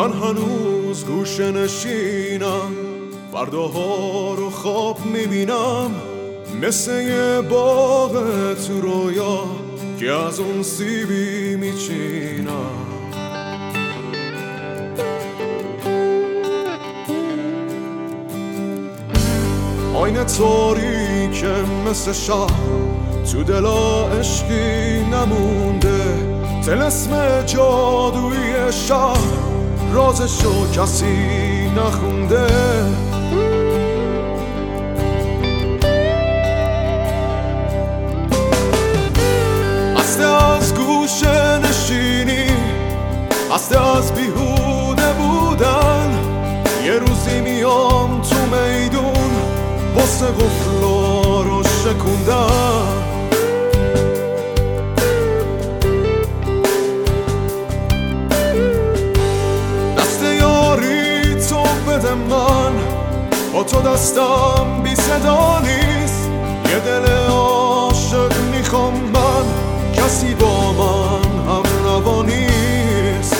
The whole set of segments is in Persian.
من هنوز گوشه نشینم، فرداها رو خواب میبینم مثل یه باغ تو رویا که از اون سیبی میچینم. آینه تاریکه مثل شب، تو دلا عشقی نمونده، طلسم جادویی شب رازشو کسی نخونده. هسته از گوشه نشینی، هسته از بیهوده بودن، یه روزی میام تو میدون واسه قفلا رو شکوندن. دست یاری تو بده من، با تو دستم بی صدا نیست، یه دل عاشق میخوام من، کسی با من هم روا نیست.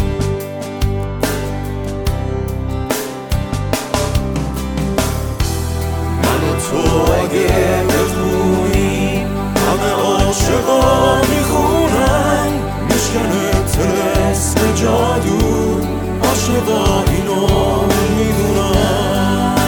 تو اگه بخونی همه عاشقا میخونن، میشکنه طلسم جادو، عاشقا اینو میدونن.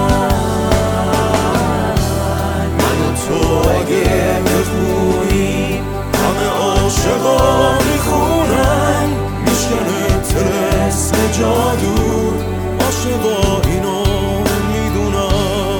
من و تو اگه بخونی همه عاشقا میخونن، میشکنه طلسم جادو، عاشقا اینو میدونن.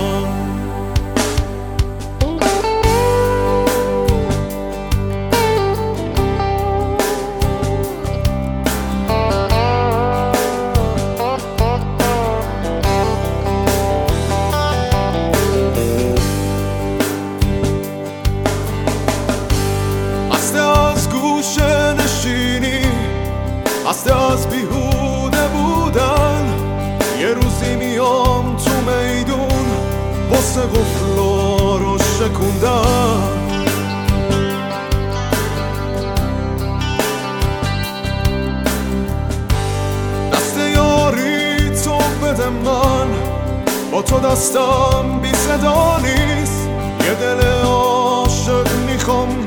هسته از بیهوده بودن، یه روزی میام تو میدون واسه قفلا رو شکوندن. دست یاری تو بده من، با تو دستم بی صدا نیست، یه دل عاشق میخوام